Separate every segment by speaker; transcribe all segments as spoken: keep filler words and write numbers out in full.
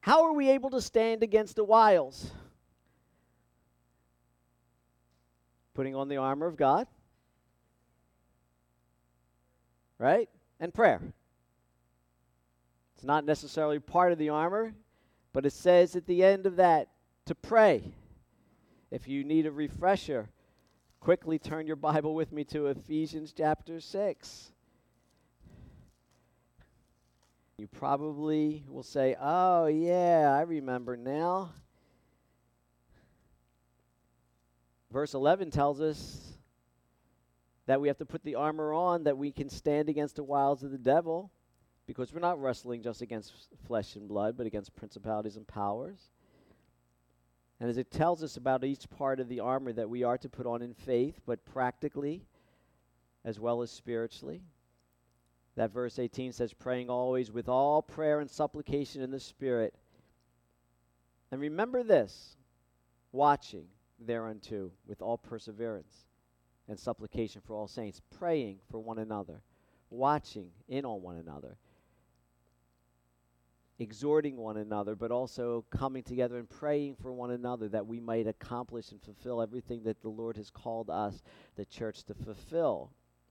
Speaker 1: How are we able to stand against the wiles? Putting on the armor of God, right? And prayer. It's not necessarily part of the armor, but it says at the end of that to pray. If you need a refresher, quickly turn your Bible with me to Ephesians chapter six. You probably will say, oh yeah, I remember now. Verse eleven tells us that we have to put the armor on that we can stand against the wiles of the devil, because we're not wrestling just against flesh and blood, but against principalities and powers. And as it tells us about each part of the armor that we are to put on in faith, but practically as well as spiritually. That verse eighteen says, praying always with all prayer and supplication in the Spirit. And remember this, watching thereunto with all perseverance and supplication for all saints, praying for one another, watching in on one another, exhorting one another, but also coming together and praying for one another that we might accomplish and fulfill everything that the Lord has called us, the church, to fulfill.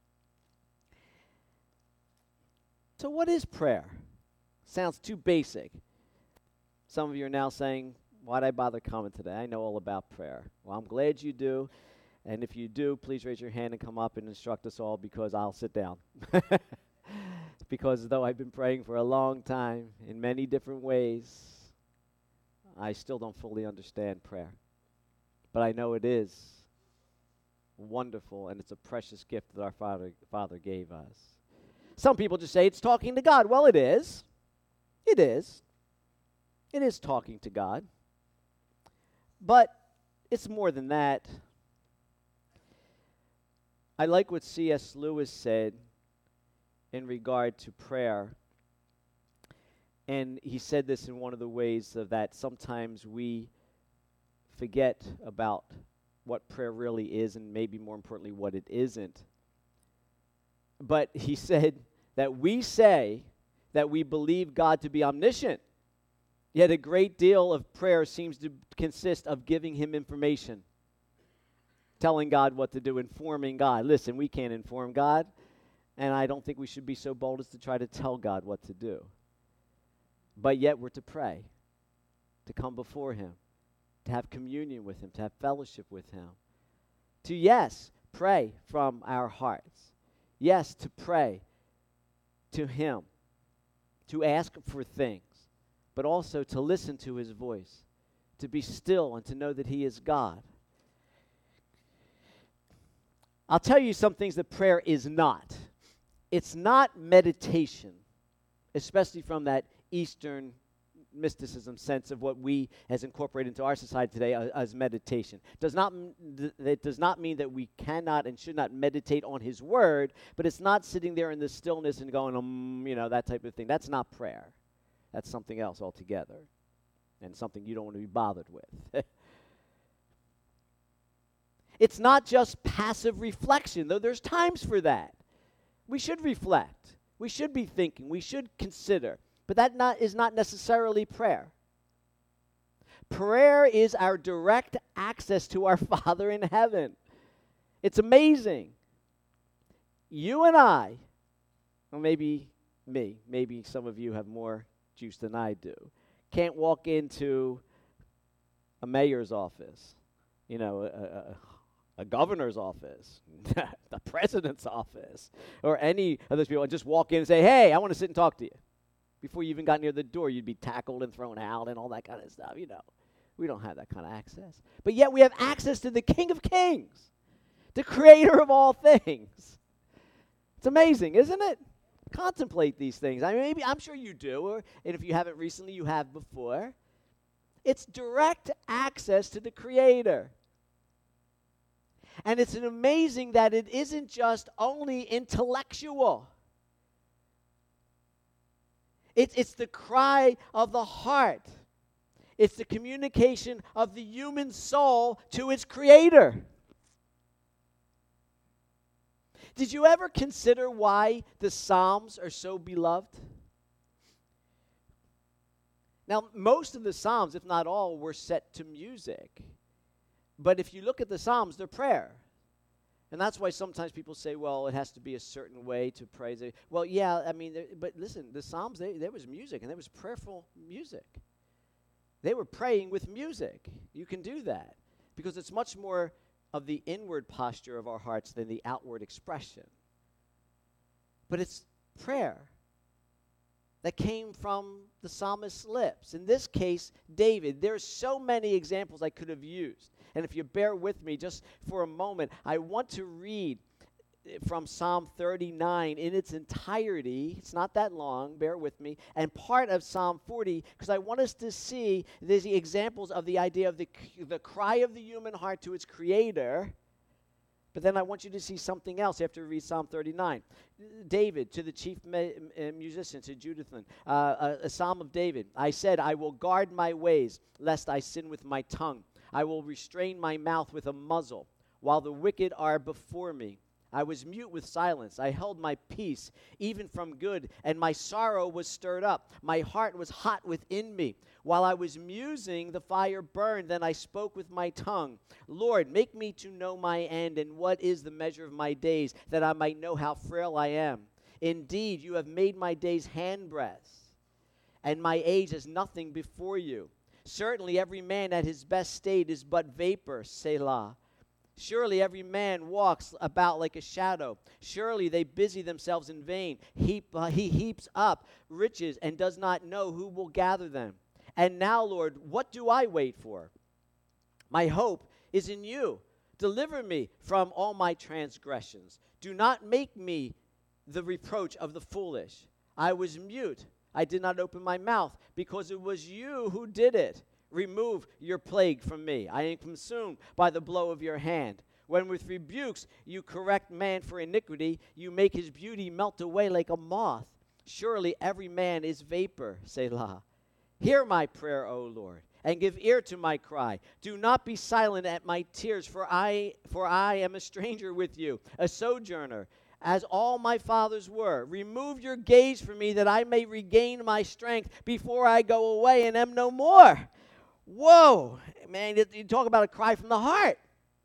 Speaker 1: So what is prayer? Sounds too basic. Some of you are now saying, why'd I bother coming today? I know all about prayer. Well, I'm glad you do. And if you do, please raise your hand and come up and instruct us all, because I'll sit down. Because though I've been praying for a long time in many different ways, I still don't fully understand prayer. But I know it is wonderful, and it's a precious gift that our Father, Father gave us. Some people just say it's talking to God. Well, it is. It is. It is talking to God. But it's more than that. I like what C S Lewis said in regard to prayer. And he said this in one of the ways of that sometimes we forget about what prayer really is, and maybe more importantly what it isn't. But he said that we say that we believe God to be omniscient, yet a great deal of prayer seems to consist of giving him information, telling God what to do, informing God. Listen, we can't inform God, and I don't think we should be so bold as to try to tell God what to do. But yet we're to pray, to come before him, to have communion with him, to have fellowship with him, to, yes, pray from our hearts. Yes, to pray to him, to ask for things, but also to listen to his voice, to be still and to know that he is God. I'll tell you some things that prayer is not. It's not meditation, especially from that Eastern mysticism sense of what we has incorporated into our society today uh, as meditation. Does not m- th- it does not mean that we cannot and should not meditate on his word, but it's not sitting there in the stillness and going, um, you know, that type of thing. That's not prayer. That's something else altogether, and something you don't want to be bothered with. It's not just passive reflection, though there's times for that. We should reflect. We should be thinking. We should consider. But that not, is not necessarily prayer. Prayer is our direct access to our Father in heaven. It's amazing. You and I, or maybe me, maybe some of you have more juice than I do, can't walk into a mayor's office, you know, a, a, a governor's office, the president's office, or any of those people, and just walk in and say, hey, I want to sit and talk to you. Before you even got near the door, you'd be tackled and thrown out and all that kind of stuff, you know. We don't have that kind of access. But yet we have access to the King of Kings, the creator of all things. It's amazing, isn't it? Contemplate these things. I mean, maybe I'm sure you do, or and if you haven't recently, you have before. It's direct access to the creator. And it's an amazing that it isn't just only intellectual. It's, it's the cry of the heart. It's the communication of the human soul to its creator. Did you ever consider why the Psalms are so beloved? Now, most of the Psalms, if not all, were set to music. But if you look at the Psalms, they're prayer. And that's why sometimes people say, well, it has to be a certain way to praise it. Well, yeah, I mean, but listen, the Psalms, they, there was music, and there was prayerful music. They were praying with music. You can do that because it's much more of the inward posture of our hearts than the outward expression. But it's prayer that came from the psalmist's lips. In this case, David. There's so many examples I could have used. And if you bear with me just for a moment, I want to read from Psalm thirty-nine in its entirety. It's not that long, bear with me, and part of Psalm forty, because I want us to see the examples of the idea of the, the cry of the human heart to its creator. But then I want you to see something else after we read Psalm thirty-nine. David, to the chief me- musician, to Jeduthun, uh, a, a psalm of David. I said, I will guard my ways, lest I sin with my tongue. I will restrain my mouth with a muzzle, while the wicked are before me. I was mute with silence. I held my peace, even from good, and my sorrow was stirred up. My heart was hot within me. While I was musing, the fire burned. Then I spoke with my tongue. Lord, make me to know my end, and what is the measure of my days, that I might know how frail I am. Indeed, you have made my days handbreadths, and my age is nothing before you. Certainly every man at his best state is but vapor, Selah. Surely every man walks about like a shadow. Surely they busy themselves in vain. Heap, uh, he heaps up riches and does not know who will gather them. And now, Lord, what do I wait for? My hope is in you. Deliver me from all my transgressions. Do not make me the reproach of the foolish. I was mute. I did not open my mouth, because it was you who did it. Remove your plague from me. I am consumed by the blow of your hand. When with rebukes you correct man for iniquity, you make his beauty melt away like a moth. Surely every man is vapor, Selah. Hear my prayer, O Lord, and give ear to my cry. Do not be silent at my tears, for I for I am a stranger with you, a sojourner, as all my fathers were. Remove your gaze from me, that I may regain my strength before I go away and am no more. Whoa, man, you talk about a cry from the heart.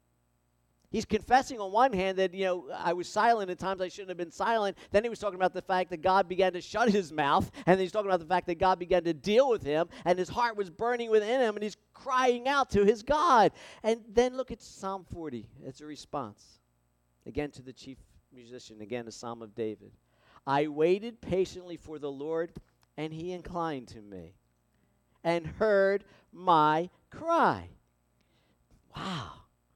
Speaker 1: He's confessing on one hand that, you know, I was silent at times I shouldn't have been silent. Then he was talking about the fact that God began to shut his mouth. And then he's talking about the fact that God began to deal with him. And his heart was burning within him. And he's crying out to his God. And then look at Psalm forty as a response. Again to the chief musician. Again, a psalm of David. I waited patiently for the Lord, and he inclined to me and heard my cry. Wow.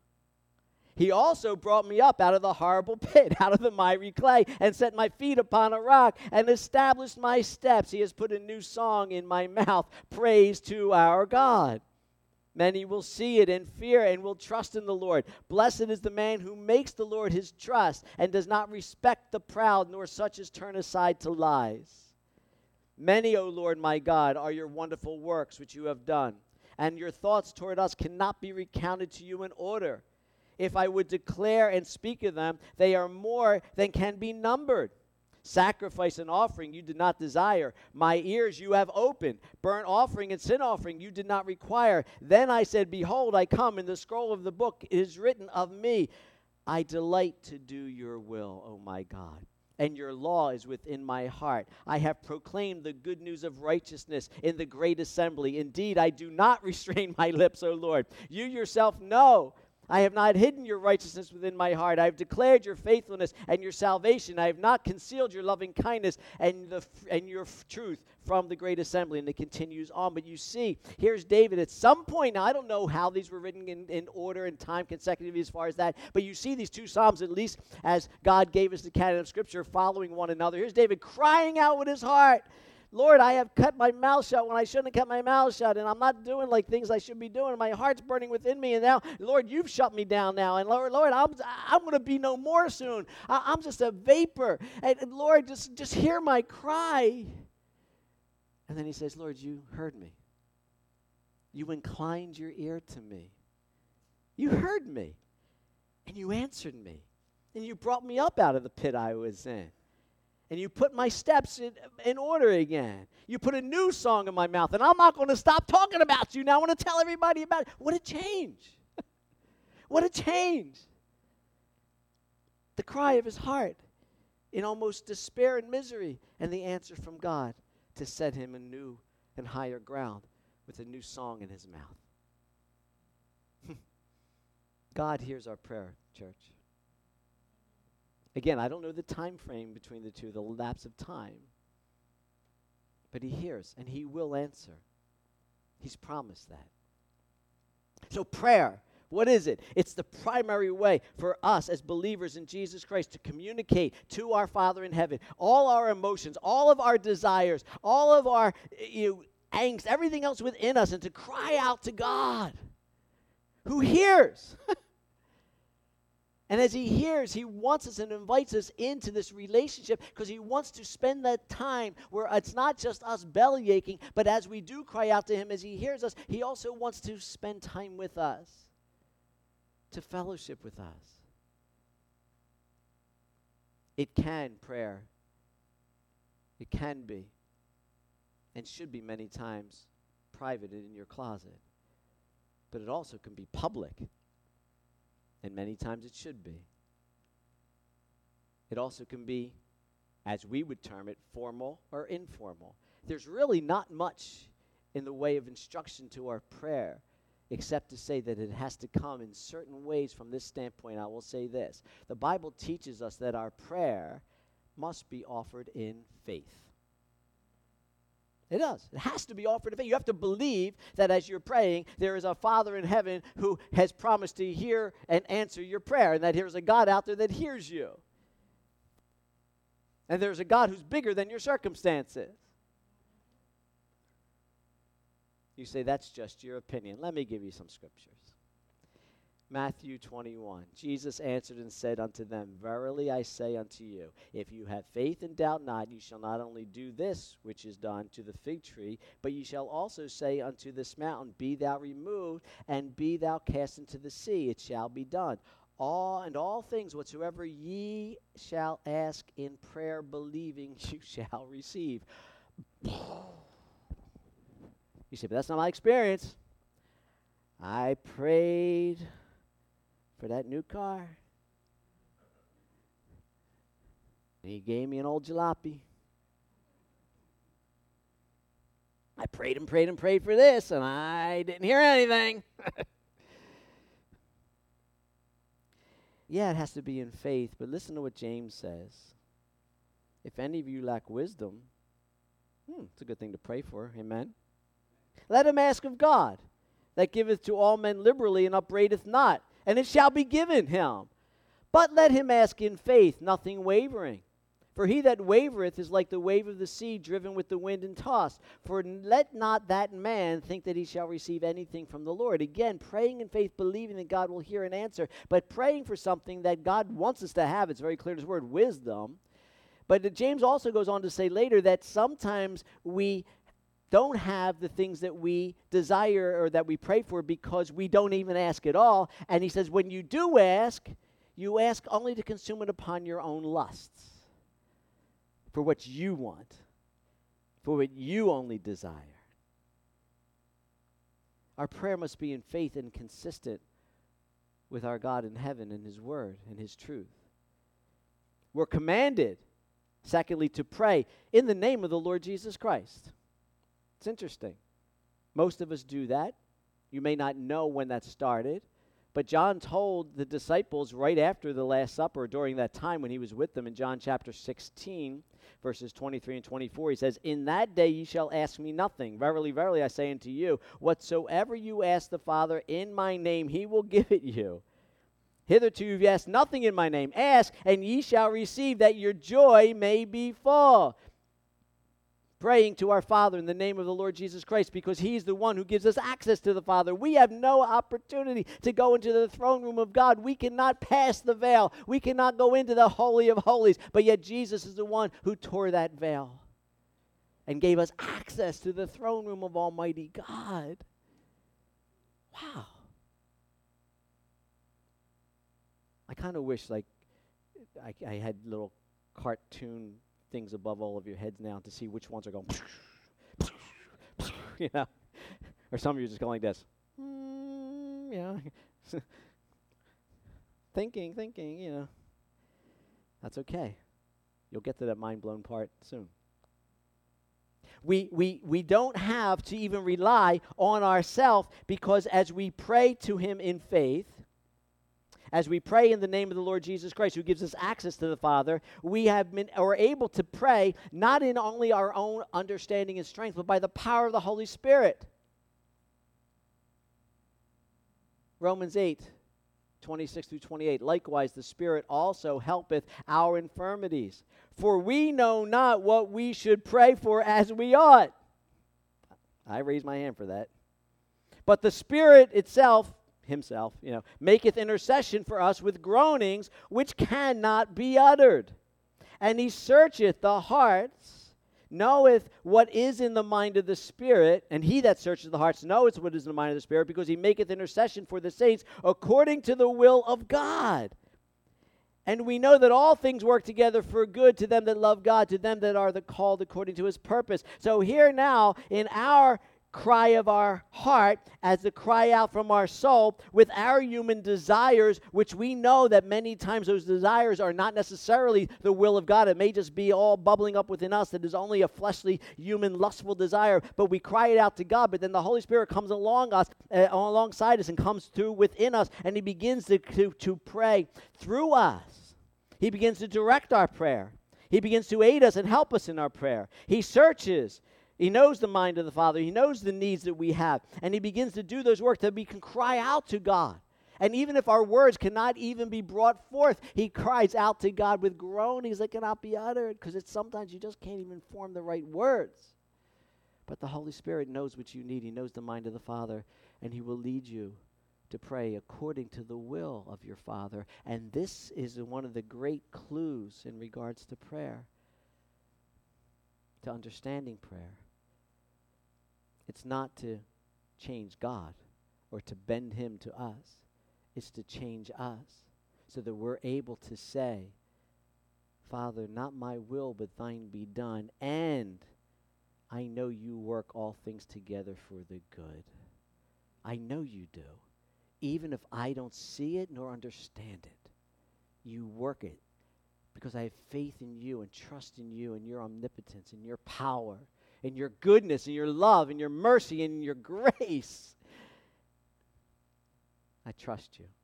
Speaker 1: He also brought me up out of the horrible pit, out of the miry clay, and set my feet upon a rock, and established my steps. He has put a new song in my mouth, praise to our God. Many will see it and fear and will trust in the Lord. Blessed is the man who makes the Lord his trust, and does not respect the proud, nor such as turn aside to lies. Many, O Lord my God, are your wonderful works which you have done, and your thoughts toward us cannot be recounted to you in order. If I would declare and speak of them, they are more than can be numbered. Sacrifice and offering you did not desire. My ears you have opened. Burnt offering and sin offering you did not require. Then I said, behold, I come. In the scroll of the book it is written of me, I delight to do your will, O my God, and your law is within my heart. I have proclaimed the good news of righteousness in the great assembly. Indeed, I do not restrain my lips, O Lord. You yourself know. I have not hidden your righteousness within my heart. I have declared your faithfulness and your salvation. I have not concealed your loving kindness and the and your f- truth from the great assembly. And it continues on. But you see, here's David at some point. Now, I don't know how these were written in, in order and time consecutively as far as that. But you see these two Psalms, at least as God gave us the canon of Scripture, following one another. Here's David crying out with his heart. Lord, I have cut my mouth shut when I shouldn't have cut my mouth shut, and I'm not doing like things I should be doing. My heart's burning within me, and now, Lord, you've shut me down now, and Lord, Lord, I'm I'm going to be no more soon. I, I'm just a vapor, and, and Lord, just just hear my cry. And then he says, Lord, you heard me. You inclined your ear to me. You heard me, and you answered me, and you brought me up out of the pit I was in. And you put my steps in, in order again. You put a new song in my mouth, and I'm not going to stop talking about you now. I want to tell everybody about it. What a change. What a change. The cry of his heart in almost despair and misery, and the answer from God to set him in new and higher ground with a new song in his mouth. God hears our prayer, church. Again, I don't know the time frame between the two, the lapse of time. But he hears, and he will answer. He's promised that. So prayer, what is it? It's the primary way for us as believers in Jesus Christ to communicate to our Father in heaven all our emotions, all of our desires, all of our you know, angst, everything else within us, and to cry out to God, who hears. And as he hears, he wants us and invites us into this relationship because he wants to spend that time where it's not just us belly aching, but as we do cry out to him, as he hears us, he also wants to spend time with us, to fellowship with us. It can, prayer, it can be, and should be many times, private in your closet. But it also can be public. And many times it should be. It also can be, as we would term it, formal or informal. There's really not much in the way of instruction to our prayer, except to say that it has to come in certain ways from this standpoint. I will say this. The Bible teaches us that our prayer must be offered in faith. It does. It has to be offered in faith. You have to believe that as you're praying, there is a Father in heaven who has promised to hear and answer your prayer, and that there's a God out there that hears you. And there's a God who's bigger than your circumstances. You say, that's just your opinion. Let me give you some scriptures. Matthew twenty-one, Jesus answered and said unto them, verily I say unto you, if you have faith and doubt not, you shall not only do this which is done to the fig tree, but you shall also say unto this mountain, be thou removed, and be thou cast into the sea. It shall be done. All and all things whatsoever ye shall ask in prayer, believing, you shall receive. You say, but that's not my experience. I prayed for that new car. And he gave me an old jalopy. I prayed and prayed and prayed for this, and I didn't hear anything. Yeah, it has to be in faith, but listen to what James says. If any of you lack wisdom, hmm, it's a good thing to pray for. Amen. Let him ask of God, that giveth to all men liberally and upbraideth not, and it shall be given him. But let him ask in faith, nothing wavering. For he that wavereth is like the wave of the sea, driven with the wind and tossed. For let not that man think that he shall receive anything from the Lord. Again, praying in faith, believing that God will hear and answer, but praying for something that God wants us to have. It's very clear in his word, wisdom. But James also goes on to say later that sometimes we don't have the things that we desire or that we pray for because we don't even ask at all. And he says, when you do ask, you ask only to consume it upon your own lusts, for what you want, for what you only desire. Our prayer must be in faith and consistent with our God in heaven and his word and his truth. We're commanded, secondly, to pray in the name of the Lord Jesus Christ. It's interesting. Most of us do that. You may not know when that started, but John told the disciples right after the Last Supper, during that time when he was with them in John chapter sixteen, verses twenty-three and twenty-four, he says, in that day ye shall ask me nothing. Verily, verily, I say unto you, whatsoever you ask the Father in my name, he will give it you. Hitherto you've asked nothing in my name. Ask, and ye shall receive, that your joy may be full. Praying to our Father in the name of the Lord Jesus Christ, because he's the one who gives us access to the Father. We have no opportunity to go into the throne room of God. We cannot pass the veil. We cannot go into the Holy of Holies. But yet Jesus is the one who tore that veil and gave us access to the throne room of Almighty God. Wow. I kind of wish like I, I had little cartoon things above all of your heads now to see which ones are going, you know, or some of you are just going like this, mm, yeah, thinking, thinking, you know. That's okay. You'll get to that mind-blown part soon. We, we, we don't have to even rely on ourselves, because as we pray to him in faith, as we pray in the name of the Lord Jesus Christ, who gives us access to the Father, we have been are able to pray not in only our own understanding and strength, but by the power of the Holy Spirit. Romans eight, twenty-six through twenty-eight. Likewise, the Spirit also helpeth our infirmities. For we know not what we should pray for as we ought. I raise my hand for that. But the Spirit itself, himself, you know, maketh intercession for us with groanings which cannot be uttered. And he searcheth the hearts, knoweth what is in the mind of the Spirit, and he that searches the hearts knoweth what is in the mind of the Spirit, because he maketh intercession for the saints according to the will of God. And we know that all things work together for good to them that love God, to them that are the called according to his purpose. So here now, in our cry of our heart, as the cry out from our soul, with our human desires, which we know that many times those desires are not necessarily the will of God. It may just be all bubbling up within us that is only a fleshly, human, lustful desire, but we cry it out to God, but then the Holy Spirit comes along us, uh, alongside us and comes through within us, and he begins to, to, to pray through us. He begins to direct our prayer. He begins to aid us and help us in our prayer. He searches. He knows the mind of the Father. He knows the needs that we have. And he begins to do those work that we can cry out to God. And even if our words cannot even be brought forth, he cries out to God with groanings that cannot be uttered, because it's sometimes you just can't even form the right words. But the Holy Spirit knows what you need. He knows the mind of the Father, and he will lead you to pray according to the will of your Father. And this is one of the great clues in regards to prayer, to understanding prayer. It's not to change God or to bend him to us. It's to change us so that we're able to say, Father, not my will, but thine be done. And I know you work all things together for the good. I know you do. Even if I don't see it nor understand it, you work it, because I have faith in you and trust in you and your omnipotence and your power and your goodness and your love and your mercy and your grace. I trust you.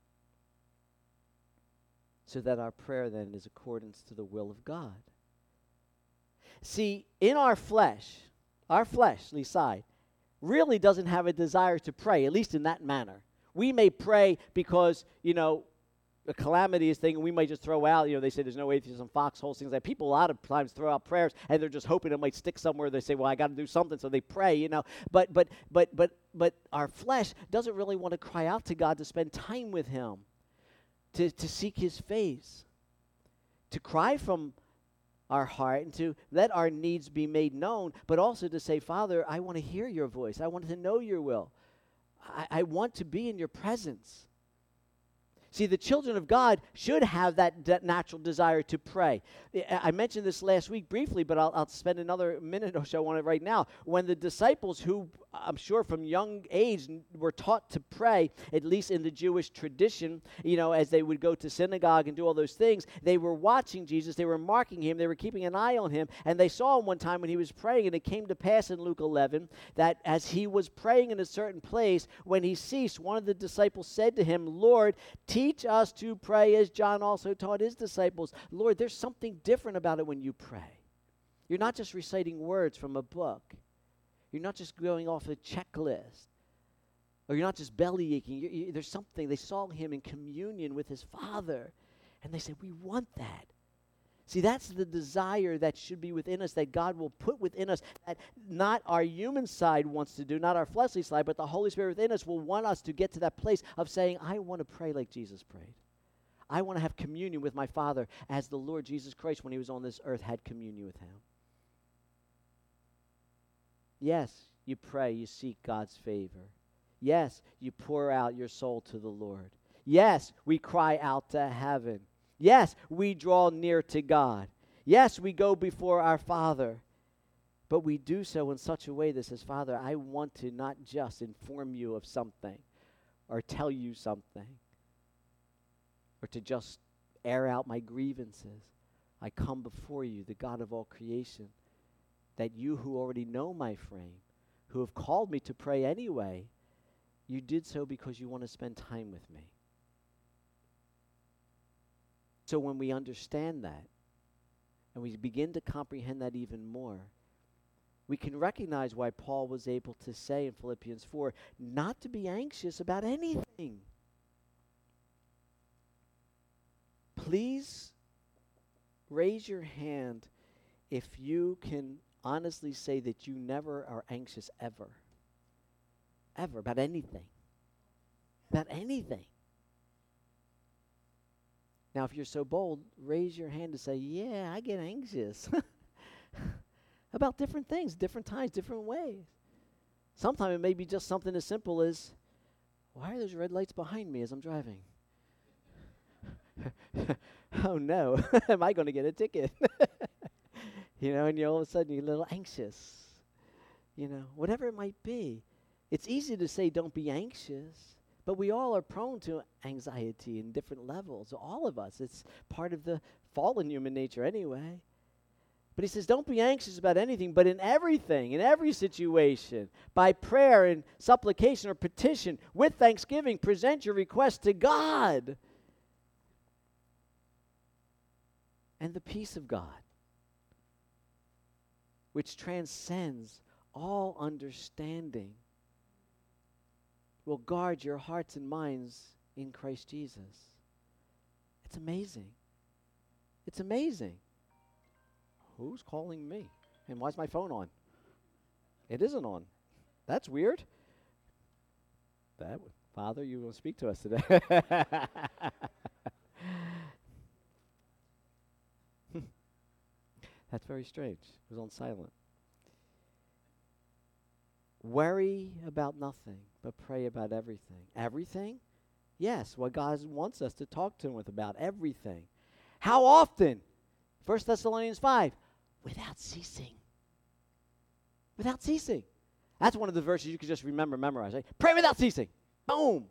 Speaker 1: So that our prayer then is accordance to the will of God. See, in our flesh, our fleshly side really doesn't have a desire to pray, at least in that manner. We may pray because, you know, a calamity is thing, and we might just throw out, you know, they say there's no atheism, foxholes, things like that. People a lot of times throw out prayers, and they're just hoping it might stick somewhere. They say, well, I got to do something, so they pray, you know. But, but, but, but, but our flesh doesn't really want to cry out to God to spend time with him, to, to seek his face, to cry from our heart and to let our needs be made known, but also to say, Father, I want to hear your voice. I want to know your will. I, I want to be in your presence. See, the children of God should have that, that natural desire to pray. I, I mentioned this last week briefly, but I'll, I'll spend another minute or so on it right now. When the disciples, who I'm sure from young age were taught to pray, at least in the Jewish tradition, you know, as they would go to synagogue and do all those things, they were watching Jesus, they were marking him, they were keeping an eye on him, and they saw him one time when he was praying, and it came to pass in Luke eleven that as he was praying in a certain place, when he ceased, one of the disciples said to him, Lord, teach us to pray as John also taught his disciples. Lord, there's something different about it when you pray. You're not just reciting words from a book. You're not just going off a checklist. Or you're not just belly aching. You, you, there's something. They saw him in communion with his Father. And they said, we want that. See, that's the desire that should be within us, that God will put within us, that not our human side wants to do, not our fleshly side, but the Holy Spirit within us will want us to get to that place of saying, I want to pray like Jesus prayed. I want to have communion with my Father as the Lord Jesus Christ, when he was on this earth, had communion with him. Yes, you pray, you seek God's favor. Yes, you pour out your soul to the Lord. Yes, we cry out to heaven. Yes, we draw near to God. Yes, we go before our Father, but we do so in such a way that says, Father, I want to not just inform you of something or tell you something or to just air out my grievances. I come before you, the God of all creation, that you who already know my frame, who have called me to pray anyway, you did so because you want to spend time with me. So when we understand that, and we begin to comprehend that even more, we can recognize why Paul was able to say in Philippians four, not to be anxious about anything. Please raise your hand if you can honestly say that you never are anxious ever. Ever, about anything. About anything. Now, if you're so bold, raise your hand to say, yeah, I get anxious. About different things, different times, different ways. Sometimes it may be just something as simple as, why are those red lights behind me as I'm driving? Oh no, am I going to get a ticket? You know, and you're all of a sudden you're a little anxious. You know, whatever it might be. It's easy to say don't be anxious, but we all are prone to anxiety in different levels. All of us. It's part of the fallen human nature anyway. But he says, don't be anxious about anything, but in everything, in every situation, by prayer and supplication or petition, with thanksgiving, present your request to God. And the peace of God, which transcends all understanding, will guard your hearts and minds in Christ Jesus. It's amazing. It's amazing. Who's calling me? And why's my phone on? It isn't on. That's weird. That w- Father, you will speak to us today. That's very strange. It was on silent. Worry about nothing, but pray about everything. Everything? Yes, what God wants us to talk to him with about everything. How often? First Thessalonians five, without ceasing. Without ceasing. That's one of the verses you can just remember, memorize. Right? Pray without ceasing. Boom.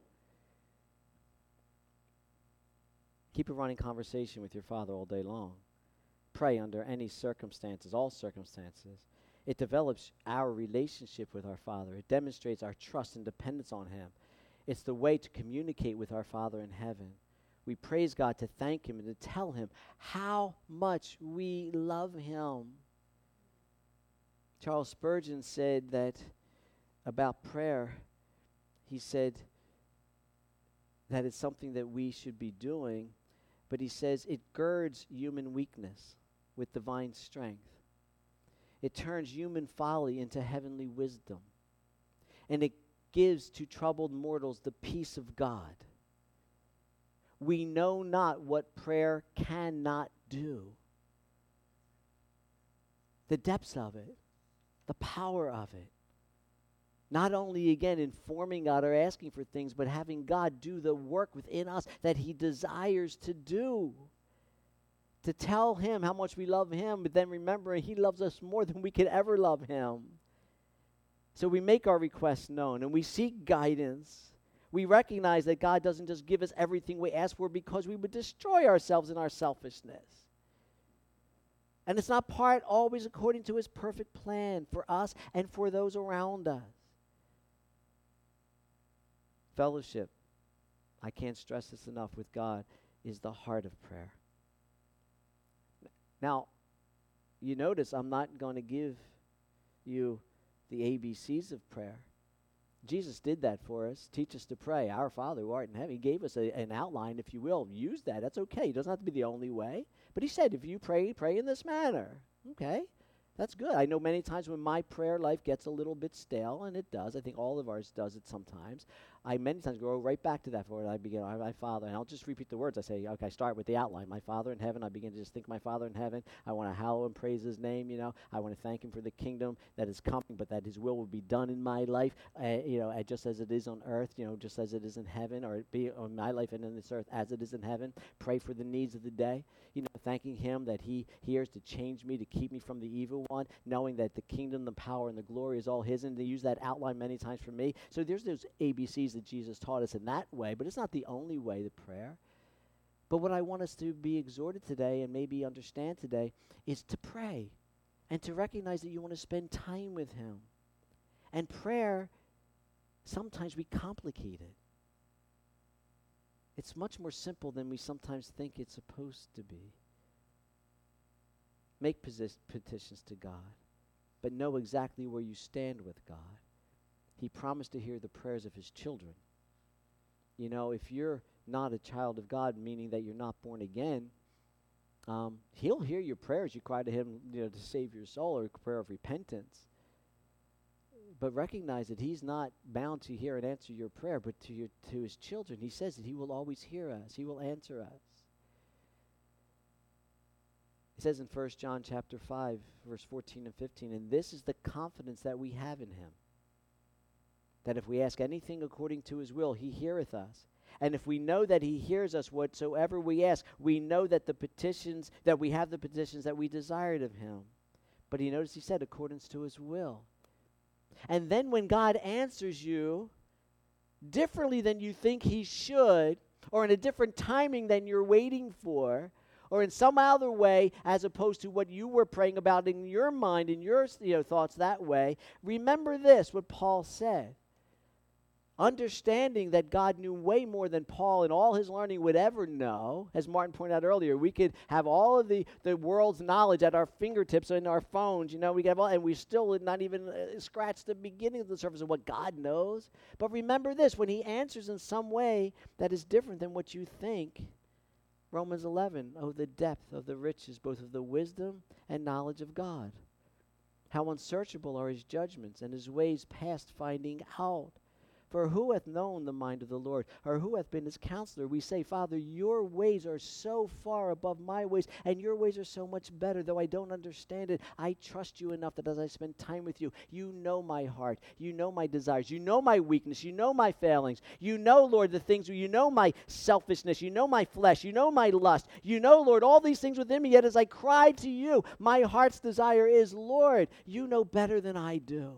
Speaker 1: Keep a running conversation with your Father all day long. Pray under any circumstances, all circumstances. It develops our relationship with our Father. It demonstrates our trust and dependence on him. It's the way to communicate with our Father in heaven. We praise God to thank him and to tell him how much we love him. Charles Spurgeon said that about prayer, he said that it's something that we should be doing, but he says it girds human weakness with divine strength. It turns human folly into heavenly wisdom. And it gives to troubled mortals the peace of God. We know not what prayer cannot do. The depths of it, the power of it. Not only, again, informing God or asking for things, but having God do the work within us that he desires to do. To tell him how much we love him, but then remembering he loves us more than we could ever love him. So we make our requests known and we seek guidance. We recognize that God doesn't just give us everything we ask for because we would destroy ourselves in our selfishness. And it's not part always according to his perfect plan for us and for those around us. Fellowship, I can't stress this enough, with God is the heart of prayer. Now, you notice I'm not going to give you the A B Cs of prayer. Jesus did that for us. Teach us to pray. Our Father who art in heaven. He gave us a, an outline, if you will. Use that. That's okay. It doesn't have to be the only way. But he said, if you pray, pray in this manner. Okay. That's good. I know many times when my prayer life gets a little bit stale, and it does. I think all of ours does it sometimes. I many times go right back to that for I begin, "Our my Father," and I'll just repeat the words. I say, okay, I start with the outline. My Father in heaven. I begin to just think, my Father in heaven. I want to hallow and praise His name. You know, I want to thank Him for the kingdom that is coming, but that His will will be done in my life. Uh, you know, uh, just as it is on earth. You know, just as it is in heaven, or it be on my life and in this earth as it is in heaven. Pray for the needs of the day. You know, thanking Him that He hears to change me, to keep me from the evil one, knowing that the kingdom, the power, and the glory is all His, and they use that outline many times for me. So there's those A B Cs that Jesus taught us in that way, but it's not the only way to prayer. But what I want us to be exhorted today and maybe understand today is to pray and to recognize that you want to spend time with Him. And prayer, sometimes we complicate it. It's much more simple than we sometimes think it's supposed to be. Make posi- petitions to God, but know exactly where you stand with God. He promised to hear the prayers of His children. You know, if you're not a child of God, meaning that you're not born again, um, He'll hear your prayers. You cry to Him, you know, to save your soul, or a prayer of repentance. But recognize that He's not bound to hear and answer your prayer, but to your to His children. He says that He will always hear us. He will answer us. It says in First John chapter five, verse fourteen and fifteen, and this is the confidence that we have in Him, that if we ask anything according to His will, He heareth us. And if we know that He hears us whatsoever we ask, we know that the petitions, that we have the petitions that we desired of Him. But He noticed He said, according to His will. And then when God answers you differently than you think He should, or in a different timing than you're waiting for, or in some other way as opposed to what you were praying about in your mind, in your you know, thoughts that way, remember this, what Paul said. Understanding that God knew way more than Paul in all his learning would ever know. As Martin pointed out earlier, we could have all of the, the world's knowledge at our fingertips in our phones. You know, we get all, and we still would not even uh, scratch the beginning of the surface of what God knows. But remember this, when He answers in some way that is different than what you think, Romans eleven, oh, the depth of the riches, both of the wisdom and knowledge of God. How unsearchable are His judgments, and His ways past finding out. For who hath known the mind of the Lord, or who hath been His counselor? We say, Father, your ways are so far above my ways, and your ways are so much better. Though I don't understand it, I trust you enough that as I spend time with you, you know my heart, you know my desires, you know my weakness, you know my failings, you know, Lord, the things, you know my selfishness, you know my flesh, you know my lust, you know, Lord, all these things within me. Yet as I cry to you, my heart's desire is, Lord, you know better than I do.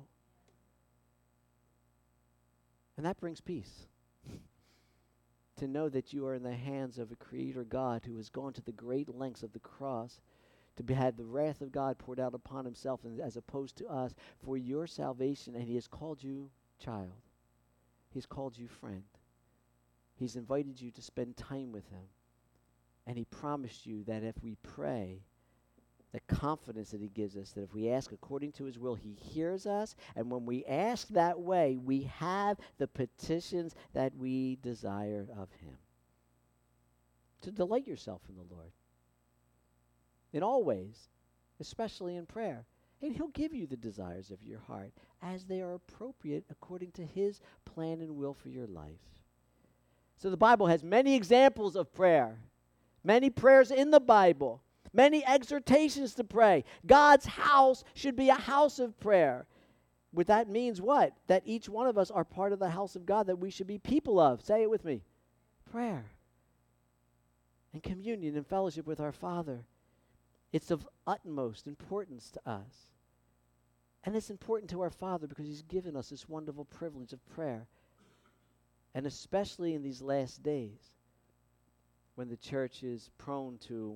Speaker 1: And that brings peace. To know that you are in the hands of a Creator God who has gone to the great lengths of the cross to be, had the wrath of God poured out upon Himself and, as opposed to us for your salvation. And He has called you child. He's called you friend. He's invited you to spend time with Him. And He promised you that if we pray, the confidence that He gives us, that if we ask according to His will, He hears us. And when we ask that way, we have the petitions that we desire of Him. To delight yourself in the Lord. In all ways, especially in prayer. And He'll give you the desires of your heart as they are appropriate according to His plan and will for your life. So the Bible has many examples of prayer. Many prayers in the Bible. Many exhortations to pray. God's house should be a house of prayer. What that means what? That each one of us are part of the house of God that we should be people of. Say it with me. Prayer. And communion and fellowship with our Father. It's of utmost importance to us. And it's important to our Father because He's given us this wonderful privilege of prayer. And especially in these last days when the church is prone to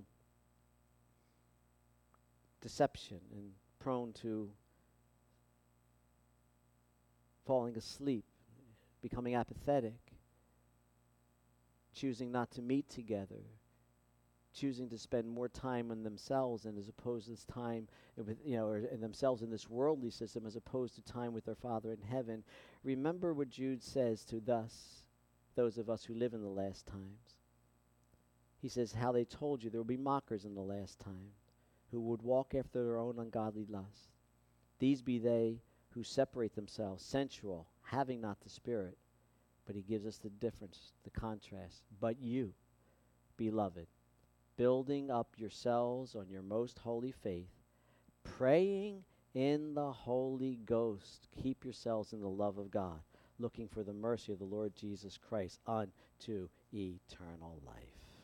Speaker 1: deception and prone to falling asleep, becoming apathetic, choosing not to meet together, choosing to spend more time on themselves and as opposed to this time with, you know, or in themselves in this worldly system as opposed to time with their Father in heaven. Remember what Jude says to thus, those of us who live in the last times. He says, how they told you there will be mockers in the last time, who would walk after their own ungodly lust. These be they who separate themselves, sensual, having not the Spirit. But he gives us the difference, the contrast. But you, beloved, building up yourselves on your most holy faith, praying in the Holy Ghost, keep yourselves in the love of God, looking for the mercy of the Lord Jesus Christ unto eternal life.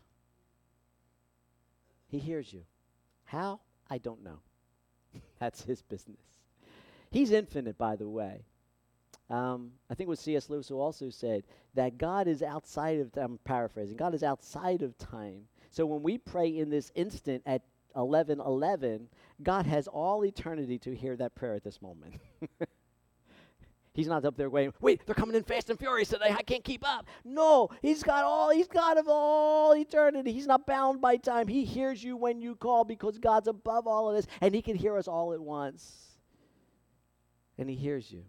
Speaker 1: He hears you. How? I don't know. That's his business. He's infinite, by the way. Um, I think it was C S Lewis who also said that God is outside of, I'm paraphrasing, God is outside of time. So when we pray in this instant at eleven eleven, God has all eternity to hear that prayer at this moment. He's not up there waiting, wait, they're coming in fast and furious today, I can't keep up. No, he's got all, he's God of all eternity. He's not bound by time. He hears you when you call because God's above all of this, and he can hear us all at once. And he hears you.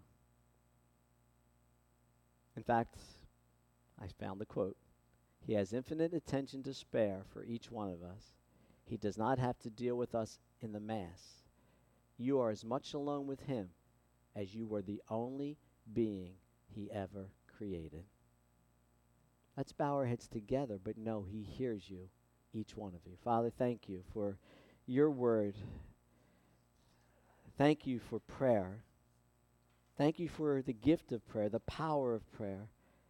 Speaker 1: In fact, I found the quote. He has infinite attention to spare for each one of us. He does not have to deal with us in the mass. You are as much alone with him as you were the only being he ever created. Let's bow our heads together, but know he hears you, each one of you. Father, thank you for your word. Thank you for prayer. Thank you for the gift of prayer, the power of prayer.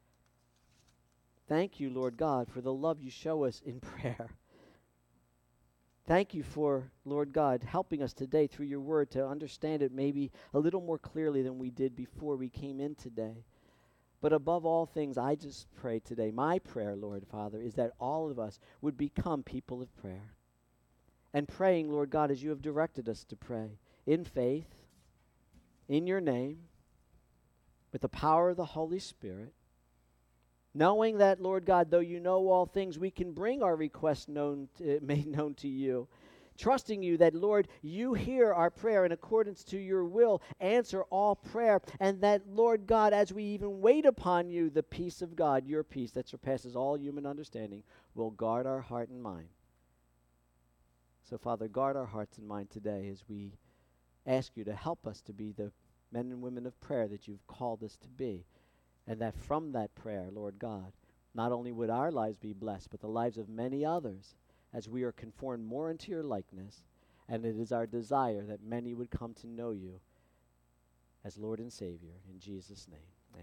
Speaker 1: Thank you, Lord God, for the love you show us in prayer. Thank you for, Lord God, helping us today through your word to understand it maybe a little more clearly than we did before we came in today. But above all things, I just pray today, my prayer, Lord Father, is that all of us would become people of prayer. And praying, Lord God, as you have directed us to pray, in faith, in your name, with the power of the Holy Spirit, knowing that, Lord God, though you know all things, we can bring our requests known to, made known to you, trusting you that, Lord, you hear our prayer in accordance to your will, answer all prayer, and that, Lord God, as we even wait upon you, the peace of God, your peace that surpasses all human understanding, will guard our heart and mind. So, Father, guard our hearts and mind today as we ask you to help us to be the men and women of prayer that you've called us to be. And that from that prayer, Lord God, not only would our lives be blessed, but the lives of many others as we are conformed more into your likeness. And it is our desire that many would come to know you as Lord and Savior. In Jesus' name.